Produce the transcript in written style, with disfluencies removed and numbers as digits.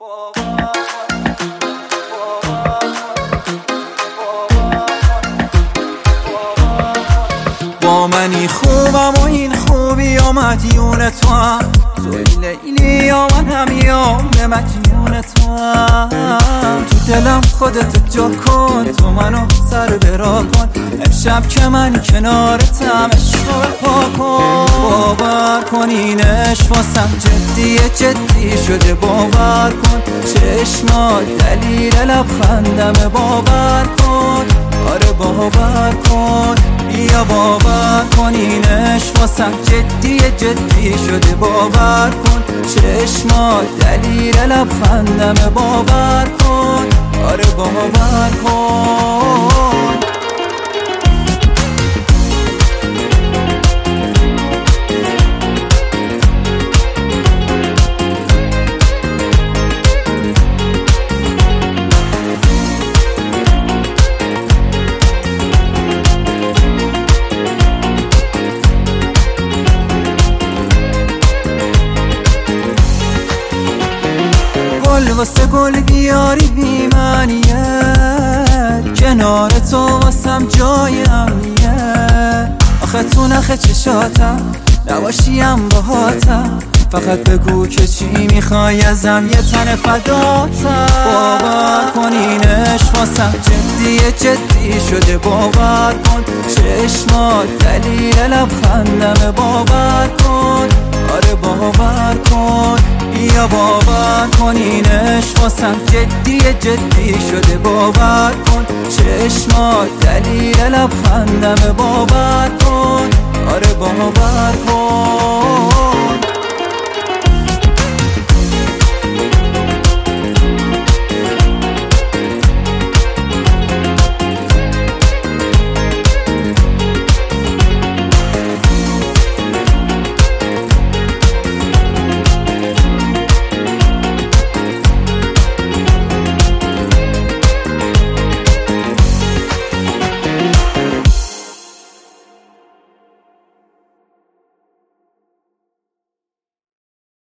با منی خوبم و این خوبی و مدیون تو هم، توی لیلی یا من همیام به مدیون تو هم. تو دلم خودت جا کن، تو منو سر برا کن، امشب که من کنارتم عشق پا کن. باور کن این عشق واسم جدی شده، باور کن چشمات دلیل لبخندم، باور کن آره باور کن، بیا باور کن این عشق واسم جدی شده، باور کن چشمات دلیل لبخندم، باور کن آره باور کن. گل واسه گل بیاری بی معنیت، کنار تو واسم جای امنیت. آخه تو نخ چشاتم نباشیم باهاتم، فقط بگو که چی میخوای ازم، یه تن فداتم. باور کن این عشق واسم جدی شده، باور کن چشمات دلیل لبخندم، باور کن آره باور کن، بیا باور کن این عشق واسم جدی شده، باور کن چشمات دلیل لبخندم، باور کن آره باور کن.